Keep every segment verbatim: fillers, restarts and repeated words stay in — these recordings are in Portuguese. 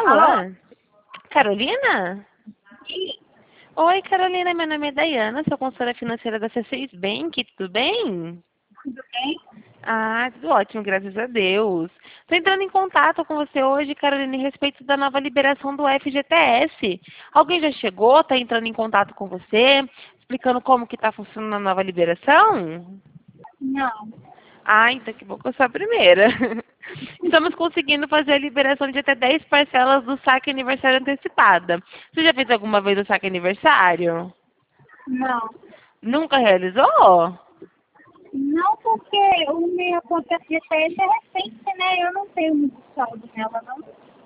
Alô? Alô? Carolina? Sim, Oi, Carolina, meu nome é Dayana, sou consultora financeira da C seis Bank, tudo bem? tudo bem? Ah, tudo ótimo, graças a Deus. Estou entrando em contato com você hoje, Carolina, em respeito da nova liberação do F G T S. Alguém já chegou, está entrando em contato com você, explicando como que está funcionando a nova liberação? Não. Ah, então que bom que eu sou a primeira. Estamos conseguindo fazer a liberação de até dez parcelas do saque aniversário antecipada. Você já fez alguma vez o saque aniversário? Não. Nunca realizou? Não porque o meu conta de G P S é recente, né? Eu não tenho muito saldo nela, não.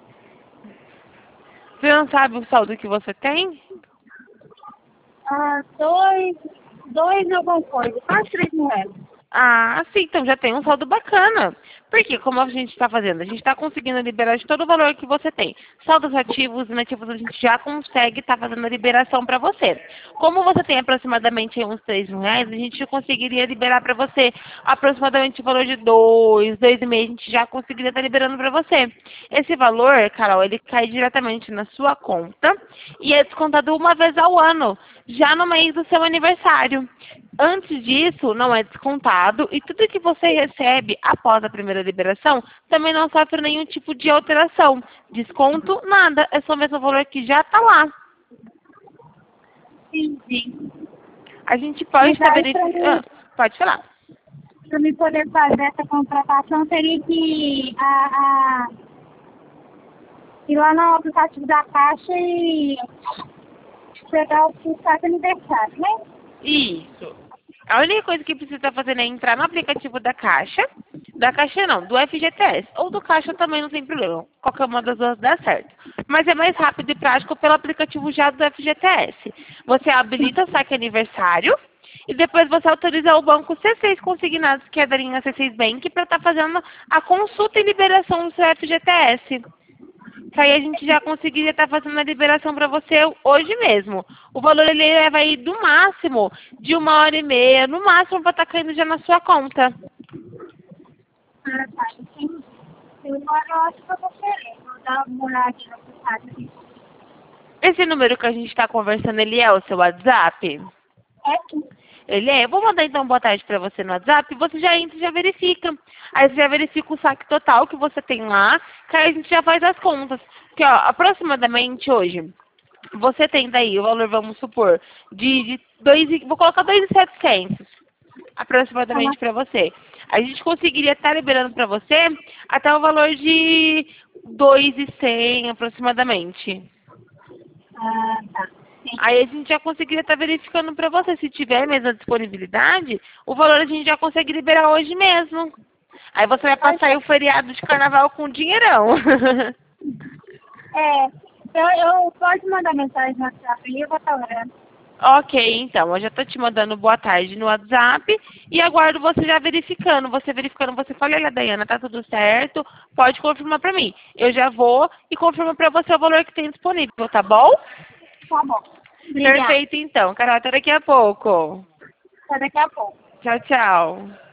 Você não sabe o saldo que você tem? Ah, dois, dois alguma coisa, quase três mil reais. Ah, sim, então já tem um saldo bacana. Porque como a gente está fazendo? A gente está conseguindo liberar de todo o valor que você tem. Saldos ativos e inativos a gente já consegue estar fazendo a liberação para você. Como você tem aproximadamente aí uns três mil reais, a gente conseguiria liberar para você aproximadamente o valor de dois, dois e meio, a gente já conseguiria estar liberando para você. Esse valor, Carol, ele cai diretamente na sua conta e é descontado uma vez ao ano, já no mês do seu aniversário. Antes disso, não é descontado e tudo que você recebe após a primeira liberação também não sofre nenhum tipo de alteração. Desconto, nada. É só o mesmo valor que já está lá. Entendi. A gente pode Mas estar aí pra verificando... mim, Ah, pode falar. pra mim poder fazer essa contratação, teria que a, a, ir lá no aplicativo da Caixa e pegar o saco aniversário, né? Isso. A única coisa que precisa fazer é entrar no aplicativo da Caixa. Da Caixa não, do F G T S. Ou do Caixa também não tem problema. Qualquer uma das duas dá certo. Mas é mais rápido e prático pelo aplicativo já do F G T S. Você habilita o saque aniversário e depois você autoriza o banco C seis Consignados, que é da linha C seis Bank, para estar fazendo a consulta e liberação do seu F G T S. Que aí a gente já conseguiria estar fazendo a liberação para você hoje mesmo. O valor ele vai ir do máximo de uma hora e meia, no máximo para estar caindo já na sua conta. Ah, tá, entendi. Eu eu acho que eu vou querer. Vou dar uma olhadinha no site. Esse número que a gente está conversando, ele é o seu WhatsApp? É sim. Ele é. Eu vou mandar então boa tarde para você no WhatsApp e você já entra e já verifica. Aí você já verifica o saque total que você tem lá, que aí a gente já faz as contas. Que ó, aproximadamente hoje, você tem daí o valor, vamos supor, de, de dois, e- vou colocar dois mil e setecentos aproximadamente para você. A gente conseguiria estar liberando para você até o valor de dois mil e cem aproximadamente. Ah, tá. Aí a Entendi. gente já conseguiria estar verificando para você. Se tiver mesmo a disponibilidade, o valor a gente já consegue liberar hoje mesmo. Aí você vai Pode passar aí o feriado de carnaval com dinheirão. É, eu, eu pode mandar mensagem no WhatsApp e eu vou estar orando. Ok, então, eu já estou te mandando boa tarde no WhatsApp e aguardo você já verificando. Você verificando, você fala, olha, Dayana, tá tudo certo, pode confirmar para mim. Eu já vou e confirmo para você o valor que tem disponível, tá bom? Tá bom. Obrigada. Perfeito, então. Carol, até daqui a pouco. Até daqui a pouco. Tchau, tchau.